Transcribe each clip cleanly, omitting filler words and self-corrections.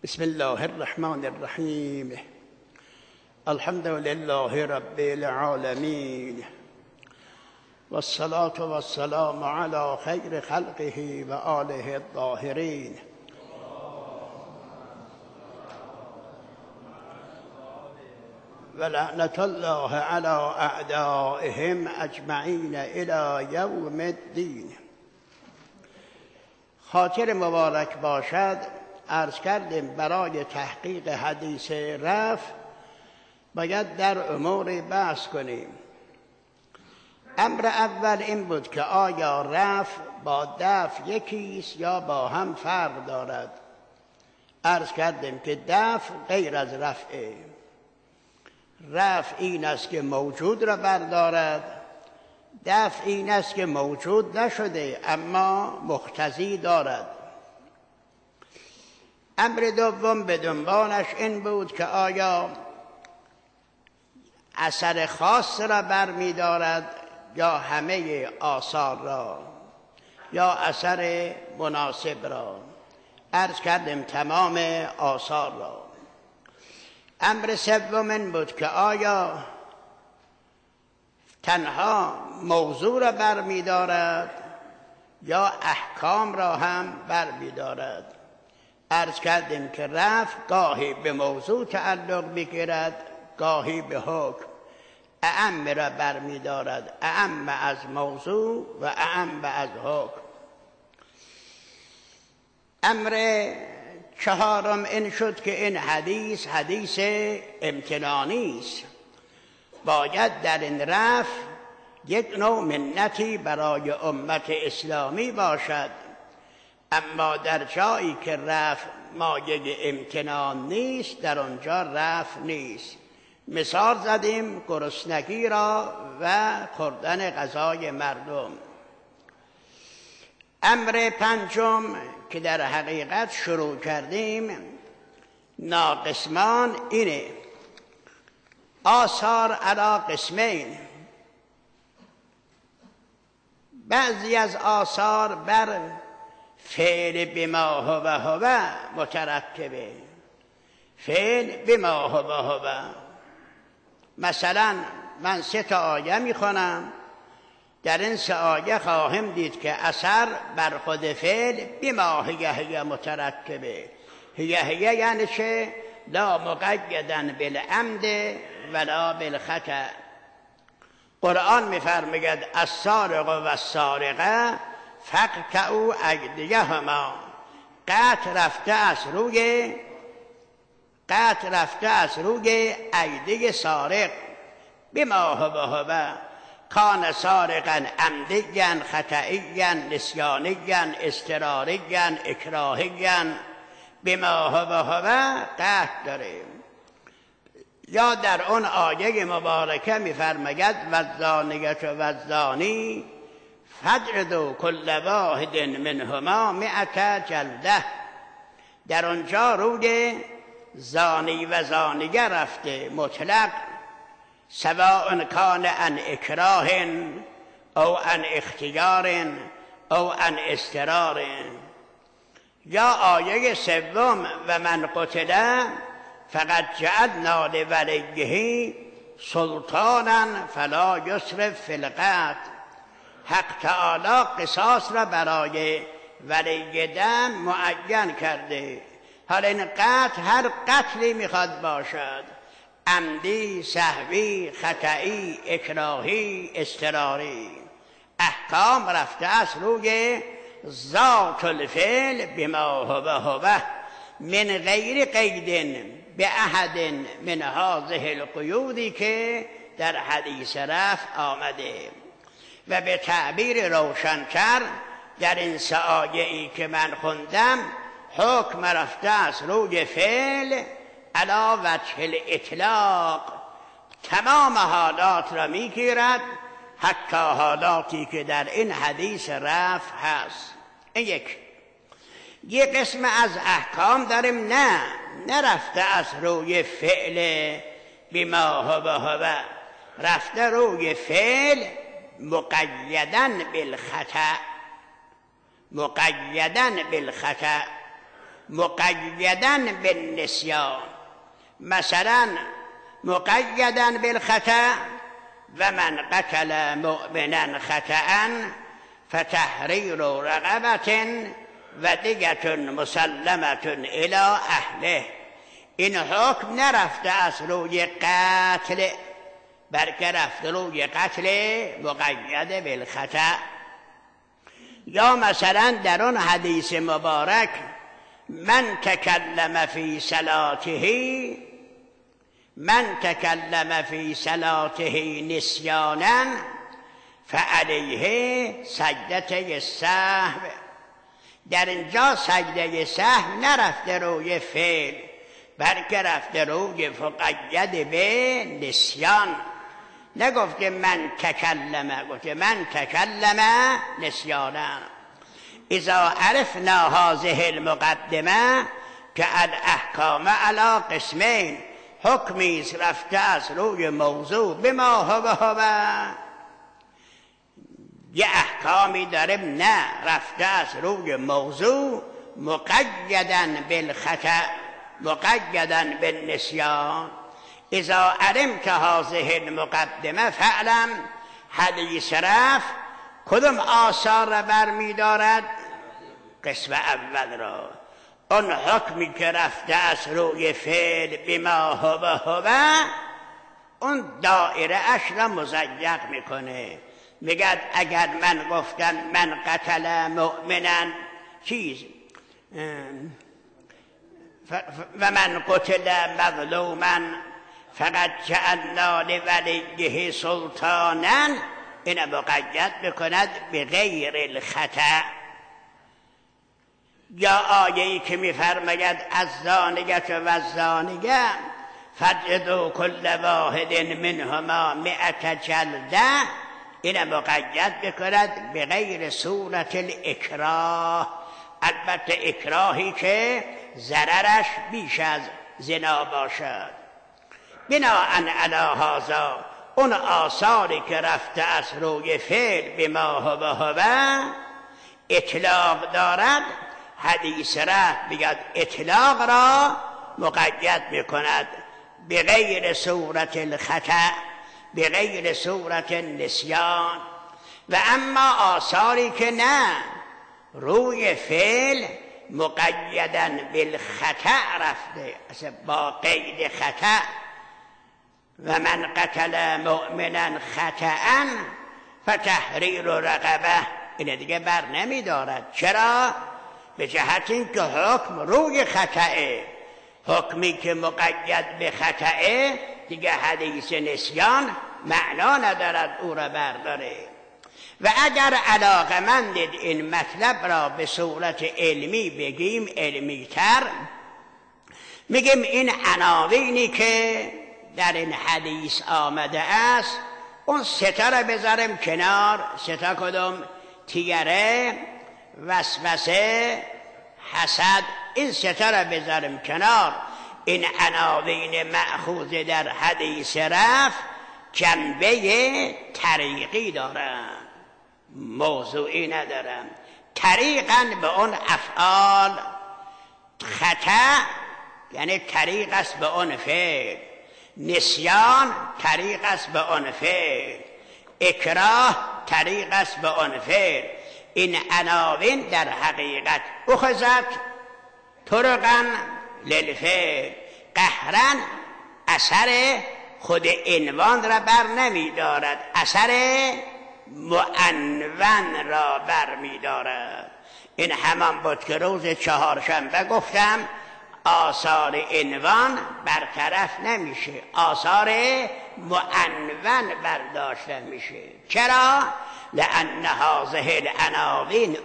بسم الله الرحمن الرحیم. الحمد لله رب العالمین والصلاة والسلام علی خیر خلقه و آله الطاهرین. و لعنت الله علی اعدائهم اجمعین الی یوم الدین. خاطر مبارک باشد. عرض کردیم برای تحقیق حدیث رفع باید در امور بحث کنیم. امر اول این بود که آیا رفع با دفع یکیست یا با هم فرق دارد. عرض کردیم که دفع غیر از رفعه. رفع این است که موجود را بردارد، دفع این است که موجود نشده اما مقتضی دارد. امر دوم به دنبالش این بود که آیا اثر خاص را برمی دارد یا همه آثار را یا اثر مناسب را. عرض کردیم تمام آثار را. امر سوم این بود که آیا تنها موضوع را برمی دارد یا احکام را هم برمی دارد. عرض کردیم که رفع گاهی به موضوع تعلق بگیرد گاهی به حکم. اعم را برمی دارد، اعم از موضوع و اعم از حکم. امر چهارم این شد که این حدیث امتنانی است. باید در این رفع یک نوع منتی برای امت اسلامی باشد، اما در جایی که رفع مایه امتنان نیست در آنجا رفع نیست. مثال زدیم گرسنگی را و خوردن غذای مردم. امر پنجم که در حقیقت شروع کردیم ناقسمان اینه. آثار علی قسمین. بعضی از آثار بر فعل بما هو مترکبه. فعل بما هو. مثلا من 3 آیه میخونم، در این 3 آیه خواهم دید که اثر بر خود فعل بما هی مترکبه. هی یعنی چه؟ لا مقیدن بالعمد ولا بالخطأ. قرآن میفرماید السارق و السارقه فاقطعوا ایدیهما. قطع رفته از روی ایدی سارق. بما هو کان سارقا عمدیا خطئیا نسیانیا اضطراریا اکراهیا. بما هو قطع داره. یا در اون آیه مبارکه میفرماید والزانیة والزانی فاجلدوا كل واحد منهما 100 جلده. در آنجا روی زانی و زانیه رفته مطلق، سواء کان عن اکراه او عن اختیار او عن اضطرار. یا آیه سوم و من قتل فقد جعلنا لولیه سلطانا فلا یسرف فی القتل. حق تعالی قصاص را برای ولی دم معین کرده. حالا این قتل هر قتلی میخواد باشد، عمدی، سهوی، خطئی، اکراهی، اضطراری. احکام رفته از روی ذات الفعل بما هو من غیر قید به احد من هذه القیودی که در حدیث رفع آمده. و به تعبیر روشن‌تر در این 3 آیه‌ای که من خوندم حکم رفته از روی فعل علی وجه الاطلاق. تمام حالات را میگیرد، حتی حالاتی که در این حدیث رفع هست. این یک قسم از احکام داریم نه رفته از روی فعل بما هو، رفته روی فعل مقیدن بالخطأ. مقیداً بالنسیان، مثلا مقیداً بالخطأ و من قتل مؤمنا خطأ فتحریر رقبة و دیة مسلمة الی اهله. این حکم نرفته از روی قتل، بلکه رفته روی قتل مقید بالخطأ. یا مثلا در آن حدیث مبارک من تکلم فی صلاته نسیانا فعلیه سجدته السهو. در اینجا سجده سهو نرفته روی فعل، بلکه رفته روی مقید به نسیان. نگفته من تکلم، گفته من تکلم نسیانا. اذا عرفنا هذه المقدمه که الاحکام علی قسمین، حکمی رفته از روی موضوع به ما هو یه احکامی داریم نه رفته از روی موضوع مقیداً بالخطأ مقیداً بالنسیان. اذا علمت هذه المقدمه فعلم حدیث رفع کدام آثار را برمی دارد؟ قسم اول را، اون حکمی که رفته از روی فعل بما هو اون دایره اش را مضیق میکنه. میگه اگر من گفتم من قتل مؤمنا چیز و من قتل مظلوما فقط جعلنا لولیه سلطانا، این مقید بکند به غیر الخطأ. یا آیه‌ای که میفرماید الزانیة و الزانیه فاجلدوا کل واحد منهما 100 جلده، این مقید بکند به غیر صورت الاکراه، البته اکراهی که ضررش بیش از زنا باشد. بناءً علی هذا اون آثاری که رفته از روی فعل به ما هو اطلاق دارد، حدیث رفع بگد اطلاق را مقید میکند به غیر صورت الخطأ، به غیر صورت النسیان. و اما آثاری که نه روی فعل مقیداً بالخطأ رفته، اصلا با قید خطأ، و من قتل مؤمنا خطأ فتحریر رقبه، این دیگه بر نمی دارد. چرا؟ به جهت اینکه حکم روی خطأه، حکمی که مقید به خطأه دیگه حدیث نسیان معنا ندارد او را برداره. و اگر علاقمندید این مطلب را به صورت علمی بگیم، علمی تر میگیم این عناوینی که در این حدیث آمده است، اون ستا را بذاریم کنار. ستا کدوم؟ تیره، وسوسه، حسد، این ستا را بذاریم کنار. این عناوین مأخوذ در حدیث رفع جنبه طریقی دارن، موضوعی ندارن. طریقاً به اون افعال، خطأ یعنی طریق است به اون فعل، نسیان طریق است به اون فعل، اکراه طریق است به اون فعل. این عناوین در حقیقت اخذت طرقاً للفعل، قهراً اثر خود عنوان را بر نمی دارد، اثر معنون را بر می دارد. این همان بود که روز چهارشنبه گفتم آثار عنوان برطرف نمیشه، آثار معنون برداشته میشه. چرا؟ لأن هذه العناوین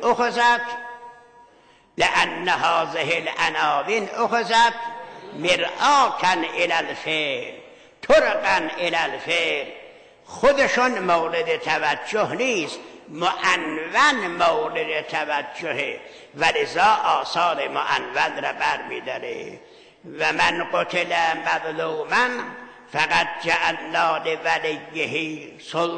اخذت مرآة الی الفعل، طرقاً الی الفعل. خودشون مورد توجه نیست، معنون مورد توجهه، ولذا آثار معنون را بر می‌داره. و من قتل مظلوما فقط جعلنا لولیه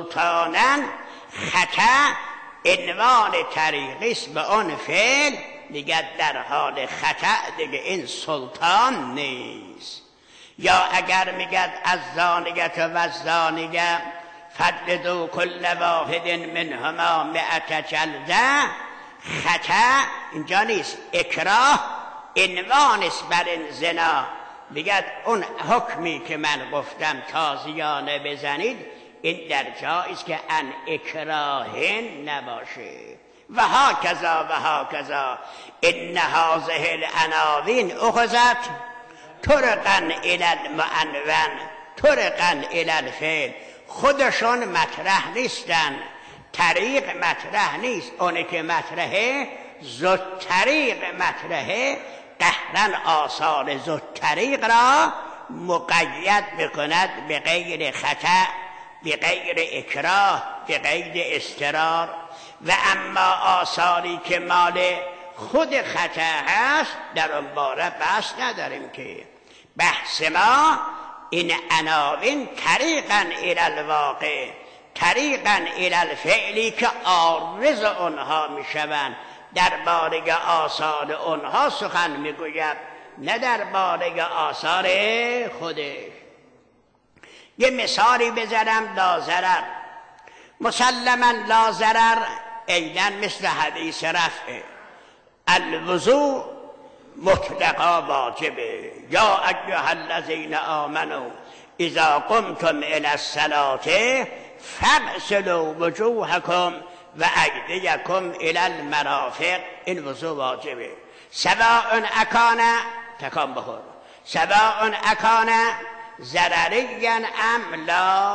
سلطانا، خطأ عنوان طریقی است به آن فعل، میگه در حال خطأ دیگه این سلطان نیست. یا اگر میگه از زانیت و الزانیه فجلدوا کل واحد منهما 100 جلده، خطأ اینجا نیست، اکراه عنوان است بر این زنا. میگه اون حکمی که من گفتم تازیانه بزنید این در جایی است که ان اکراهن نباشه. و هاکذا ان هذه العناوین اخذت طرقا الی المعنون طرقا الی الفعل. خودشون مطرح نیستن، طریق مطرح نیست، اونی که مطرحه زود طریق مطرحه. قهرن آثار زود طریق را مقید بکند به غیر خطأ، به غیر اکراه، به غیر اضطرار. و اما آثاری که مال خود خطأ هست در اون باره بحث نداریم که بحث ما این عناوین طریقا الی الواقع، طریقا الی الفعلی که عارض اونها میشوند. در باره آثار اونها سخن میگوید، نه در باره آثار خودش. یه مثالی بزنم لاضرر. مسلما لاضرر عیناً مثل حدیث رفعه. الوضوء مطلقا واجبه. یا ایها الذین آمنوا اذا قمتم الی الصلاة فاغسلوا وجوهکم و ایدیکم الی المرافق. این وضوء واجبه. سواء اکان تکان بخور، سواء اکان ضرریا ام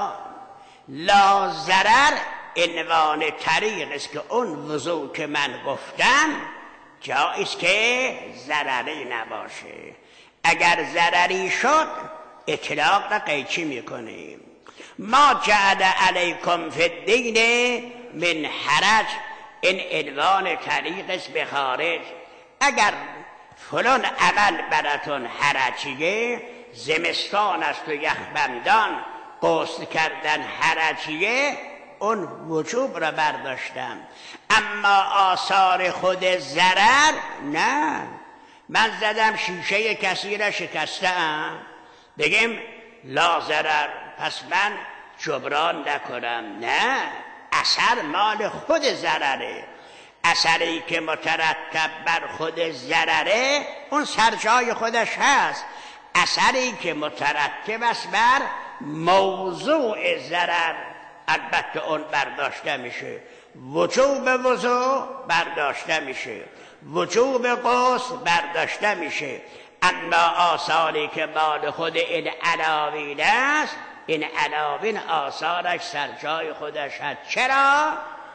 لا ضرر عنوان طریق است که اون وضوء که من گفتم جایست که ضرری نباشه. اگر ضرری شد اطلاق را قیچی میکنیم. ما جعل علیکم فی الدین من حرج، این عنوان طریق است به خارج. اگر فلان عمل براتون حرجیه، زمستان است و یخبندان، غسل کردن حرجیه، اون وجوب را برداشتم. اما آثار خود ضرر نه. من زدم شیشه کسی را شکستم، بگیم لا ضرر، پس من جبران نکنم. نه، اثر مال خود ضرره. اثری که مترتب بر خود ضرره اون سرجای خودش هست. اثری که مترتب است بر موضوع ضرر البته اون برداشته میشه. وجوب وضوء برداشته میشه، وجوب غسل برداشته میشه. اما آثاری که مال خود این عناوین است، این عناوین آثارش سرجای خودش هست. چرا؟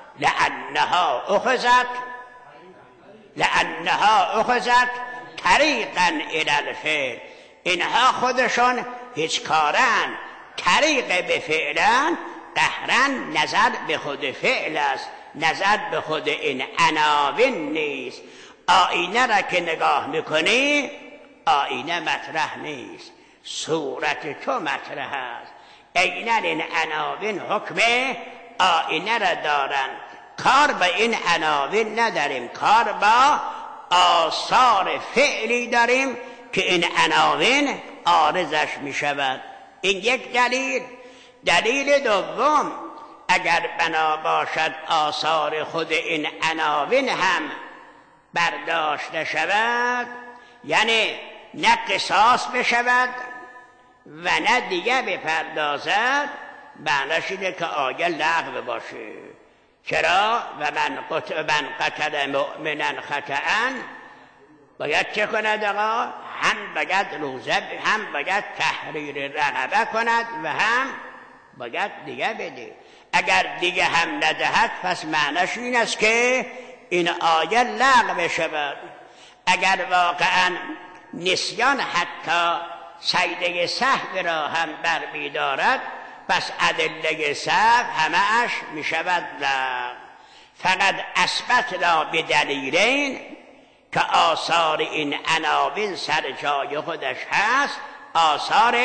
لأنها اخذت طریقا الی الفعل. اینها خودشون هیچ کارن، طریق به فعلن، قهرن نظر به خود فعل است، نظر به خود این عناوین نیست. آینه را که نگاه میکنی آینه مطرح نیست، صورت تو مطرح است. عیناً این عناوین حکم آینه را دارن. کار با این عناوین نداریم، کار با آثار فعلی داریم که این عناوین عارضش می شود. این یک دلیل. دلیل دوم، اگر بنا باشد آثار خود این عناوین هم برداشته شود، یعنی نه قصاص بشود و نه دیگه بپردازد، معنیش اینه که آیه لغو باشه. چرا؟ و من قتل مؤمنا خطأ باید چه کند آقا؟ هم باید روزه، هم باید تحریر رقبه کند و هم باید دیگه بده. اگر دیگه هم ندهد پس معنیش این است که این آیه لغو شود. اگر واقعا نسیان حتی سجده سهو را هم برمی‌دارد، پس ادله سهو همه‌اش می شود لغو. فقط اثبتنا به دلیلین که آثار این عناوین سر جای خودش هست، آثار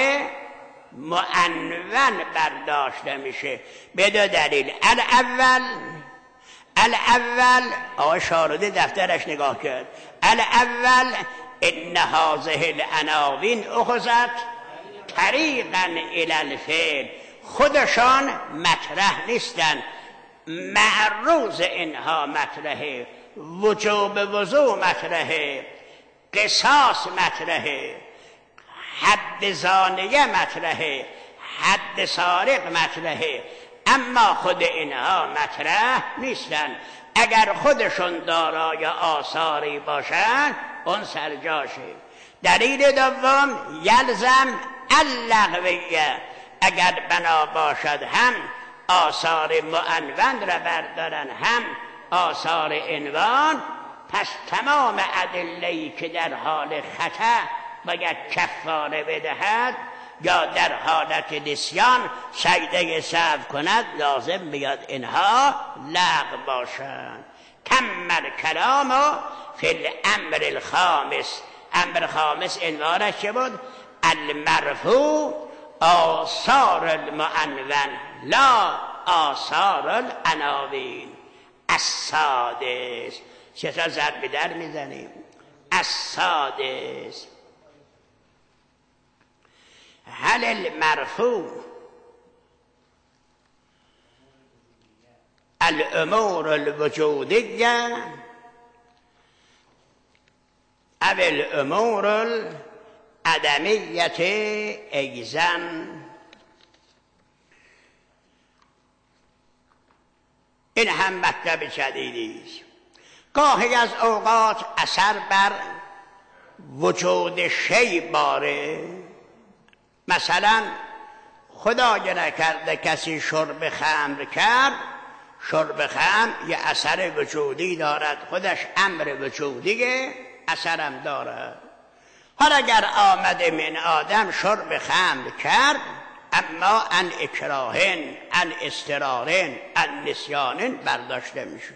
معنون برداشته میشه به دو دلیل. الاول آقای شارودی دفترش نگاه کرد. الاول ان هذه العناوین اخذت طریقا الی الفعل، خودشان مطرح نیستن، معروض اینها مطرحه، وجوب وضوع مطرحه، قصاص مطرحه، حد زانیه مطرحه، حد سارق مطرحه، اما خود اینها مطرح نیستن. اگر خودشون دارای آثاری باشن اون سرجاشه. دلیل دوم یلزم اللغویه، اگر بنا باشد هم آثار معنون را بردارن هم آثار عنوان، پس تمام ادله‌ای که در حال خطا باید کفاره بدهد یا در حالت نسیان سجده سهو کند لازم بیاد اینها لغو باشند. تم الکلام فی الامر الخامس. امر خامس عنوانش چه بود؟ المرفوع آثار المعنون لا آثار العناوین. السادس، سه تا ضرب در میزنیم. السادس هل المرفوع الامور الوجودیه او الامور العدمیه ایزن؟ این هم مطلب جدیدی است. گاهی از اوقات اثر بر وجود شی باره، مثلا خدای نکرده کسی شرب خمر کرد، شرب خمر یه اثر وجودی دارد، خودش امر وجودیه، اثرم دارد. حالا اگر آمده من آدم شرب خمر کرد اما ان اکراهن ان استرارن ان نسیانن برداشته میشه،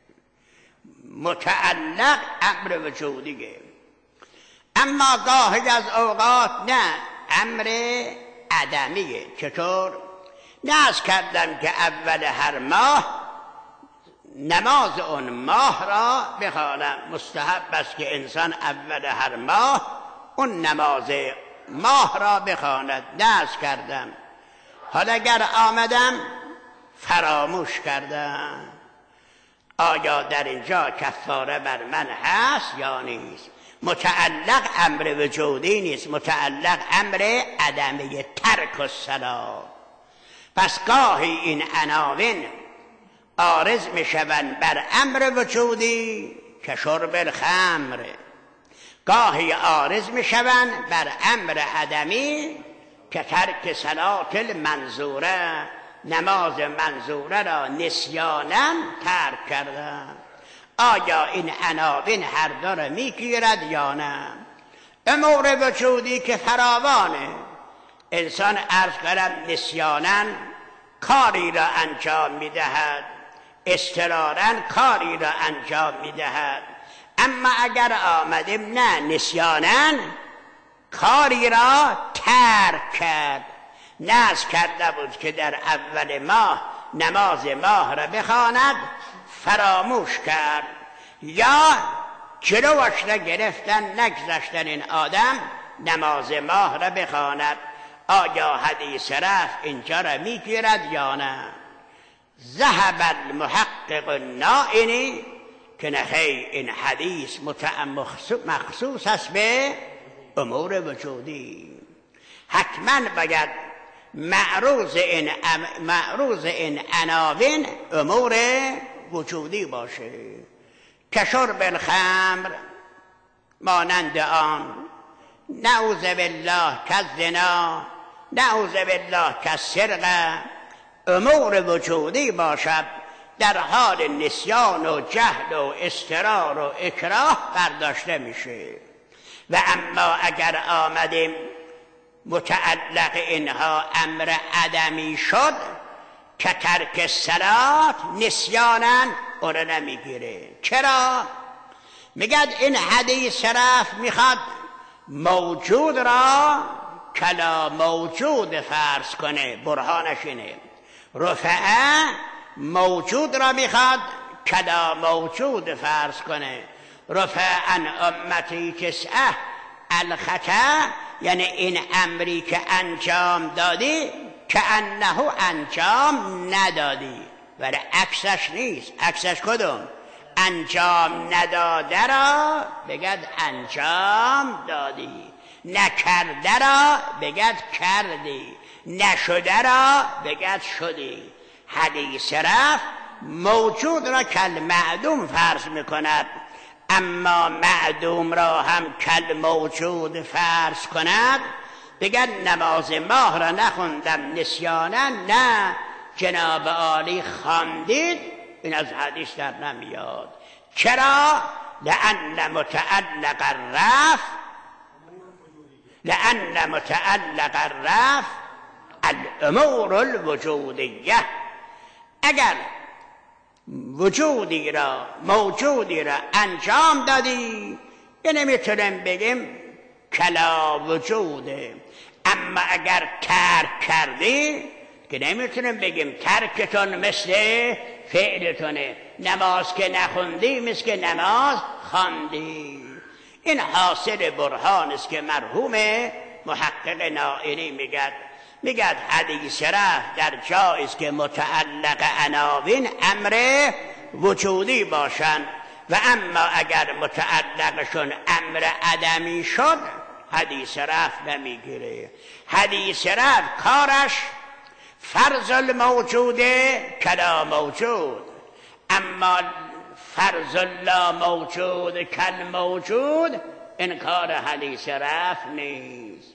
متعلق امر وجودیه. اما گاهی از اوقات نه، امر عدمیه. چطور؟ ناز کردم که اول هر ماه نماز اون ماه را بخوانم. مستحب است که انسان اول هر ماه اون نماز ماه را بخواند. ناز کردم، حالا اگر آمدم فراموش کردم، آیا در اینجا کفاره بر من هست یا نیست؟ متعلق امر وجودی نیست، متعلق امر عدمی، ترک الصلاة. پس گاهی این عناوین عارض میشوند بر امر وجودی که شرب الخمر، گاهی عارض میشوند بر امر عدمی که ترک صلات المنظوره، نماز منظوره را نسیانا ترک کردن. آیا این عناوین هر دو را میگیرد یا نه؟ امور وجودی که فراوانه، انسان عرض کردم نسیانا کاری را انجام میدهد، استرارا کاری را انجام میدهد. اما اگر آمدیم نه، نسیانا کاری را ترک کرد، نذر کرده بود که در اول ماه نماز ماه را بخواند، فراموش کرد، یا جلوش را گرفتن نگذاشتن این آدم نماز ماه را بخواند. آیا حدیث رفع اینجا را میگیرد یا نه؟ ذهب المحقق النائینی که نخی، این حدیث مخصوص است به امور وجودی. حتما باید معروض این عناوین امور وجودی باشه، که شرب الخمر مانند آن، نعوذ بالله کالزنا، نعوذ بالله کالسرقه، امور وجودی باشد، در حال نسیان و جهل و استرار و اکراه برداشته میشه. و اما اگر آمدیم متعلق اینها امر عدمی شد که ترک صلات نسیانا، اون رو نمیگیره. چرا؟ میگد این حدیث رفع میخواد موجود را کلا موجود فرض کنه، برهانش اینه. رفعه موجود را میخواد کلا موجود فرض کنه. رفع عن امتی تسعه الخطا، یعنی این امری که انجام دادی که انه انجام ندادی، ولی عکسش نیست. عکسش کدوم؟ انجام نداده را بگد انجام دادی، نکرده را بگد کردی، نشده را بگد شدی. حدیث رفع موجود را کل معدوم فرض میکند، اما معدوم را هم کل موجود فرض کند. بگد نماز ماه را نخوندم نسیانا، نه جناب عالی خواندید، این از حدیث در نمیاد. چرا؟ لأن متعلق الرفع الامور الوجودیه. اگر وجودی را موجودی را انجام دادی، یه نمیتونیم بگیم کلا وجوده. اما اگر ترک کردی که نمیتونیم بگیم ترکتون مثل فعلتونه. نماز که نخوندی مثل نماز خواندی. این حاصل برهان است که مرحوم محقق نائینی میگد حدیث رفع در جایی است که متعلق عناوین امر وجودی باشند، و اما اگر متعلقشون امر عدمی شد حدیث رفع نمیگیره. حدیث رفع کارش فرض الموجوده کلا موجود، اما فرض لا موجود کل موجود این کار حدیث رفع نیست.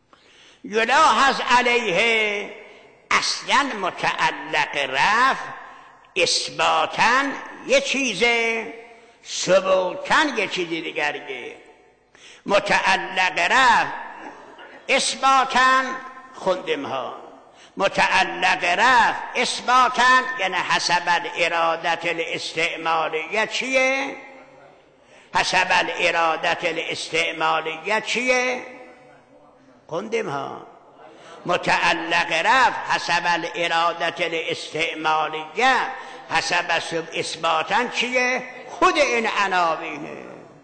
یلاحظ علیه اصلا متعلق رفع اثباتاً یه چیزه، ثبوتاً یه چیزی دیگریه. متعلق رفع اثباتاً خوندیم ها، متعلق رفع اثباتاً یعنی حسب الارادت الاستعمالیه چیه؟ حسب الارادت الاستعمالیه چیه؟ خوندیم ها. متعلق رفع حسب الارادت الاستعمالیه حسب اثباتاً چیه؟ خود این عناوینه.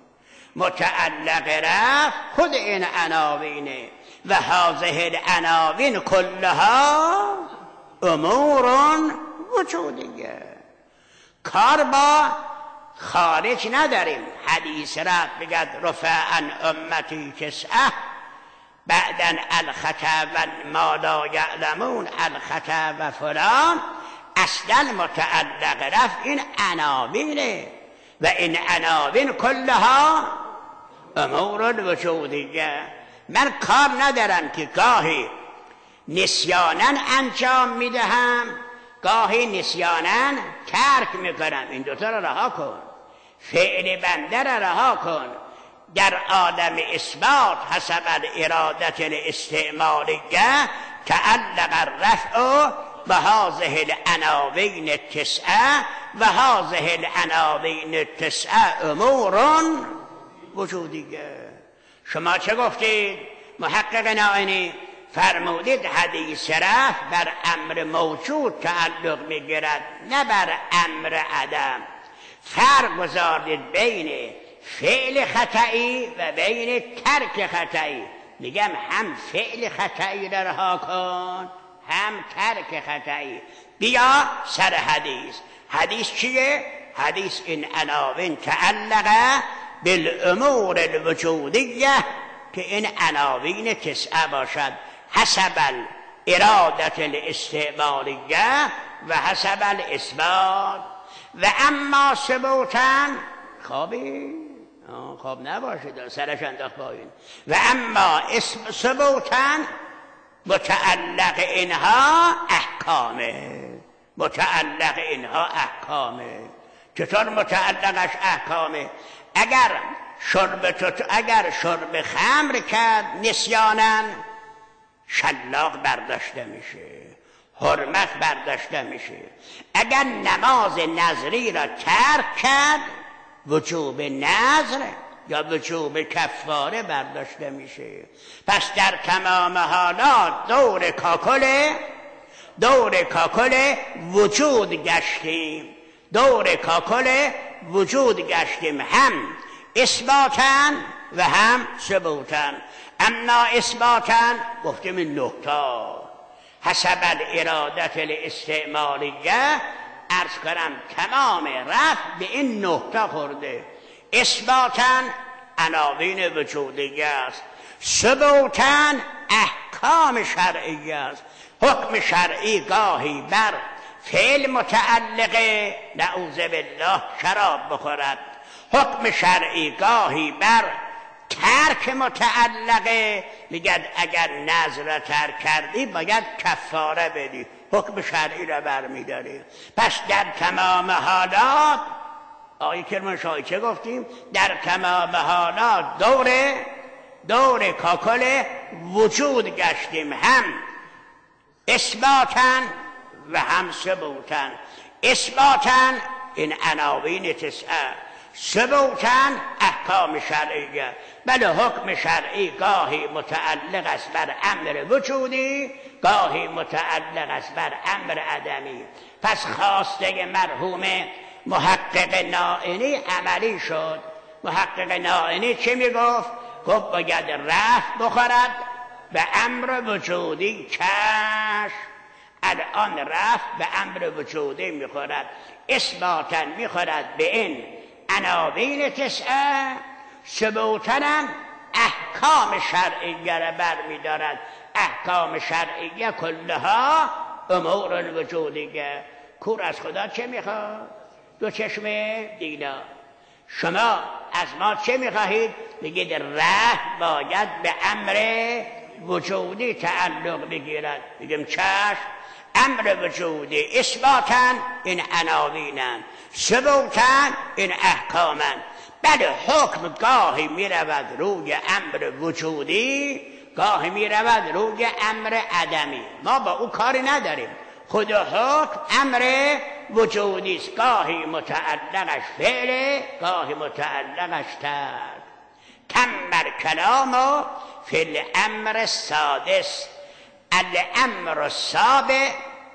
متعلق رفع خود این عناوینه. و هذه العناوین کلها امور وجودیه. کار با خارج نداریم. حدیث رفع بگد رفع عن امتی تسعه، بعدن الخطا و ما لا یعلمون الخطا و فلان. اصلا متعلق رفع این عناوینه و این عناوین کلها امور وجودیه. من کار ندارم که گاهی نسیانن انجام میدهم، گاهی نسیانن ترک میکنم. این دوتا را رها کن، فعل بنده را رها کن. در عالم اثبات حسب الارادت الاستعمالیه تعلق الرفع به هذه العناوین التسعه و هذه العناوین التسعه امور وجودیه. شما چه گفتید؟ محقق نائینی فرمودید حدیث رفع بر امر موجود تعلق میگیرد، نه بر امر عدم. فرق گذاردید بین فعل خطایی و بین ترک خطایی. میگم هم فعل خطایی را رها کن، هم ترک خطایی. بیا سر حدیث. حدیث چیه؟ حدیث این عناوین تعلقه بالامور الوجودیه که این عناوین تسعه باشد، حسب الارادت الاستعمالیه و حسب الاثبات. و اما ثبوتاً خواب نباشید سرش انداخت با این. و اما ثبوتاً متعلق اینها احکامه. متعلق اینها احکامه. چطور متعلقش احکامه؟ اگر شرب خمر کرد نسیاناً شلاق برداشته میشه، حرمت برداشته میشه. اگر نماز نذری را ترک کرد وجوب نذر یا وجوب کفاره برداشته میشه. پس در تمام حالات دور کاکل وجود گشتیم. دور کاکل وجود گشتیم. هم اثباتن و هم ثبوتن. اما اثباتن گفتیم این 9 تا حسب الارادت الاستعمالیه، عرض کنم تمام رفع به این 9 تا خورده. اثباتن عناوین وجودیه است، ثبوتن احکام شرعیه است. حکم شرعی گاهی بر فعل متعلقه، نعوذ بالله شراب بخورد. حکم شرعی گاهی بر ترک متعلقه، میگد اگر نذر را ترک کردی باید کفاره بدی، حکم شرعی را برمیداری. پس در تمام حالات آقای کرمانشاهی چه گفتیم؟ در تمام حالات دور کاکل وجود گشتیم، هم اثباتن و هم ثبوتن. اثباتن این عناوین 9، ثبوتن احکام شرعیه. بله حکم شرعی گاهی متعلق است بر امر وجودی، گاهی متعلق است بر امر عدمی. پس خواسته مرحوم محقق نائینی عملی شد. محقق نائینی چه میگفت؟ گفت باید رفع بخورد به امر وجودی. چشم، الان رفع به امر وجودی میخورد، اثباتن میخورد به این عناوین 9، ثبوتن احکام شرعیه را برمیدارد. احکام شرعیه کلها امور وجودیه. کور از خدا چه میخواد؟ 2 چشم دینا. شما از ما چه میخواهید؟ بگید رفع باید به امر وجودی تعلق بگیرد. بگیم چشم، امر وجودی. اثباتن این عناوینن، ثبوتن این احکامن. بله حکم گاهی میرود روی امر وجودی، گاهی میرود روی امر عدمی. ما با او کاری نداریم. خود حکم امر وجودی است، گاهی متعلقش فعله، گاهی متعلقش ترک. تم کلام فی الامر السادس الامر السابع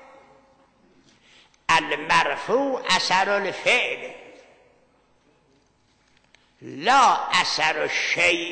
المرفوع اثر الفعل لا اثر الشیء.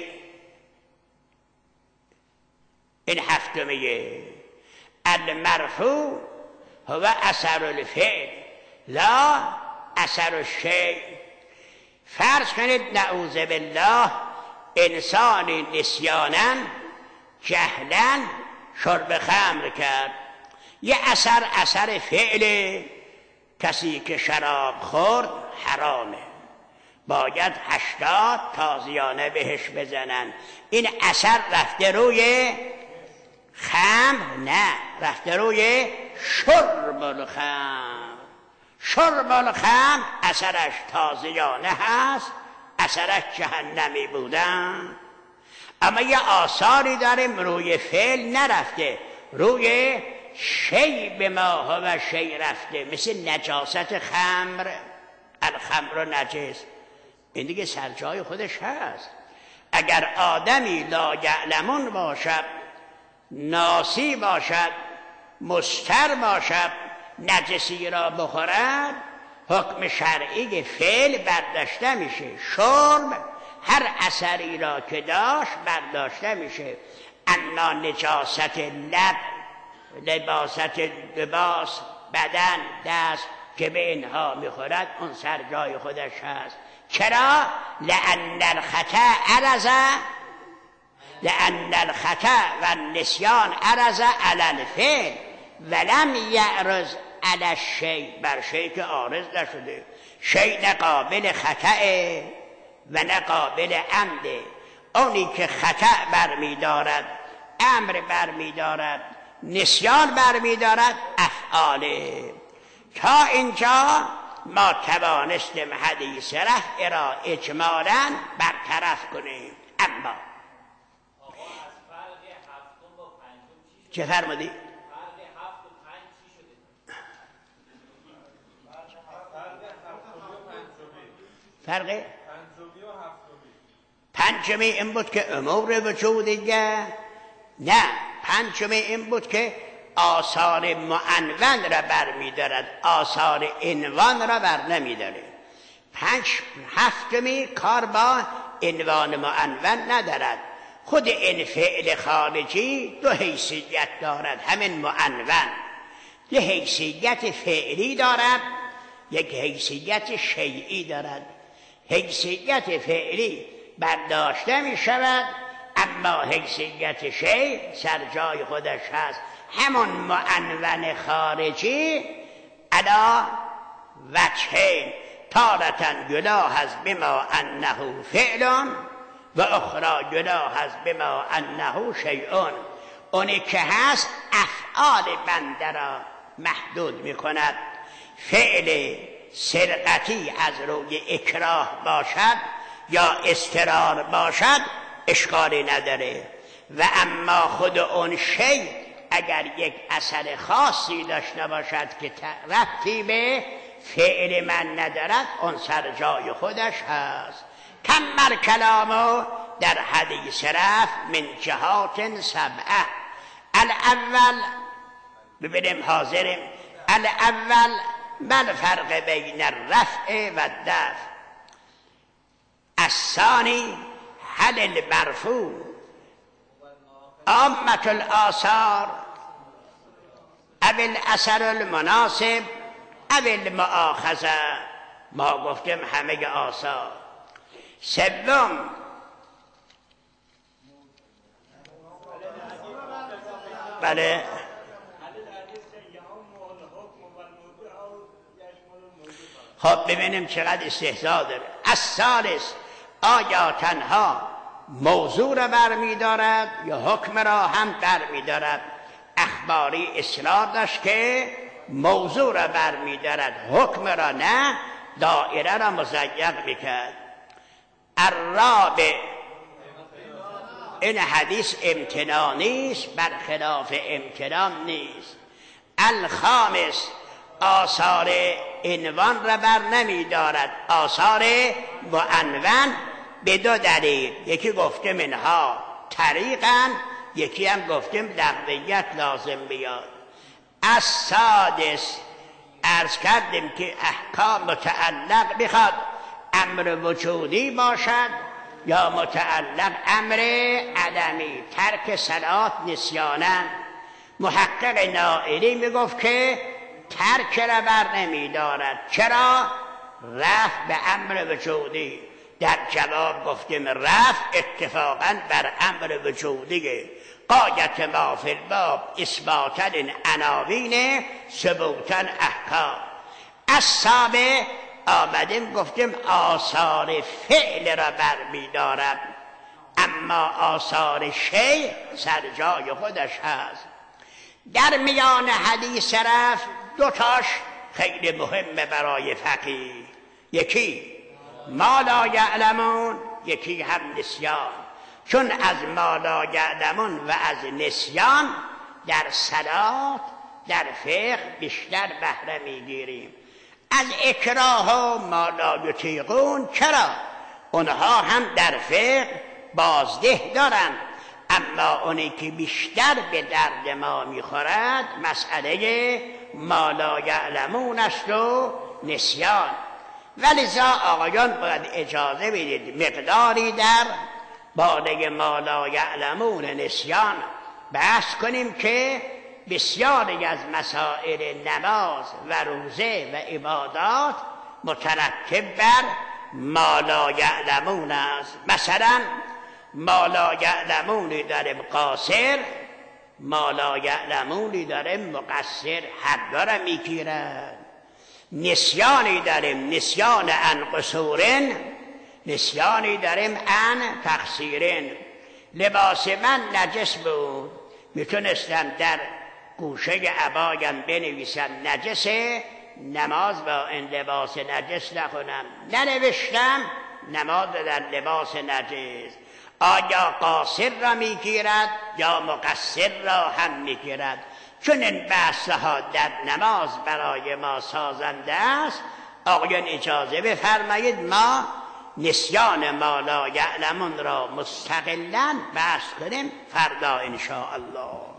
این 7میه. المرفوع هو اثر الفعل لا اثر الشیء. فرض کنید نعوذ بالله انسانی نسیانا جهلا شرب خمر کرد، یه اثر فعل. کسی که شراب خورد حرامه، باید 80 تازیانه بهش بزنن. این اثر رفته روی خمر؟ نه، رفته روی شرب الخمر. شرب الخمر اثرش تازیانه هست، اثرش جهنمی بودن. اما یه آثاری داریم روی فعل نرفته، روی شی به ما هو شی رفته، مثل نجاست خمر. الخمر نجس، این دیگه سرجای خودش هست. اگر آدمی لا یعلمون باشد، ناسی باشد، مستر باشد، نجسی را بخورد، حکم شرعی فعل برداشته میشه. شرب هر اثری را که داشت برداشته میشه. انا نجاست لب، لباس بدن، دست که به اینها میخورد، اون سر جای خودش هست. چرا؟ لأن الخطأ و النسیان عرض علی الفعل ولم یعرض علی الشیء. بر شیء که عارض نشده. شیء نه قابل خطأ و نه قابل عمد. اونی که خطأ برمیدارد، امر برمیدارد، نسیان برمیدارد، افعاله. تا اینجا ما توانستیم حدیث رفع را اجمالاً برطرف کنیم. اما چه فرمودی؟ فرق پنجمی این بود که امور وجودیه. نه، پنجمی این بود که آثار معنون را بر می دارد، آثار عنوان را بر نمی داره. هفتمی کار با عنوان معنون ندارد. خود این فعل خارجی دو حیثیت دارد. همین معنون یه حیثیت فعلی دارد، یک حیثیت شیعی دارد. حیثیت فعلی برداشته می شود، اما حیثیت شیع سر جای خودش هست. همون معنون خارجی علا وجهین، تارة یلاحظ بما انه فعل و اخرى یلاحظ بما انه شیء. اونی که هست افعال بنده را محدود می کند. فعل سرقتی از روی اکراه باشد یا اضطرار باشد اشکالی نداره، و اما خود اون شیء اگر یک اثر خاصی داشته باشد که ربطی به فعل من ندارد، اون سر جای خودش هست. تم کلامو در حدیث رفع من جهات سبعه. الاول ببینیم حاضریم. الاول ما الفرق بین الرفع و الدفع. الثانی هل المرفوع عامة الآثار او الاثر المناسب او المؤاخذه. ما گفتیم همه آثار. سوم بله خب ببینیم چقدر استهزاء داره. الثالث آیا تنها موضوع را برمی دارد یا حکم را هم برمی دارد؟ اخباری اصرار داشت که موضوع را برمی دارد، حکم را نه، دائره را مضیق میکرد. الرابع این حدیث امتناع است، برخلاف امتنان نیست. الخامس آثار عنوان را بر نمی دارد، آثار معنون به دو دلیل. یکی گفته منها طریقاً، یکی هم گفتیم لغویت لازم بیاد. السادس عرض کردیم که احکام متعلق بخواد امر وجودی باشد یا متعلق امر عدمی، ترک صلات نسیانا. محقق نائلی میگفت که ترک را بر نمی دارد. چرا؟ رفع به امر وجودی. در جواب گفتیم رفع اتفاقا بر امر وجودیه. قایت ما فی الباب اثباتن عناوین ثبوتن احکام. السابع آمدیم گفتیم آثار فعل را بر می دارد، اما آثار شیء سر جای خودش هست. در میان حدیث رفع دوتاش خیلی مهمه برای فقیه. یکی ما لا یعلمون، یکی هم نسیان. چون از ما لا یعلمون و از نسیان در صلات در فقه بیشتر بهره میگیریم. از اکراه و ما لا یطیقون چرا؟ اونها هم در فقه بازده دارن، اما اونی که بیشتر به درد ما میخورد مسئله ما لا یعلمون است و نسیان. ولذا آقایان باید اجازه بدید مقداری در باره ما لا یعلمون نسیان بحث کنیم که بسیاری از مسائل نماز و روزه و عبادات مترتب بر ما لا یعلمون است. مثلا ما لا یعلمونی داریم قاصر، ما لا یعلمونی داریم مقصر، هر داره میگیرن. نسیانی داریم نسیان عن قصورن، نسیانی داریم عن تقصیرن. لباس من نجس بود، میتونستم در گوشه عبایم بنویسم نجسه، نماز با این لباس نجس نخونم. ننوشتم، نماز در لباس نجس. آیا قاصر را میگیرد یا مقصر را هم میگیرد؟ چون این بحثها در نماز برای ما سازنده است، آقایان اجازه بفرمایید ما نسیان ما لا یعلمون را مستقلاً بحث کنیم فردا ان شاء الله.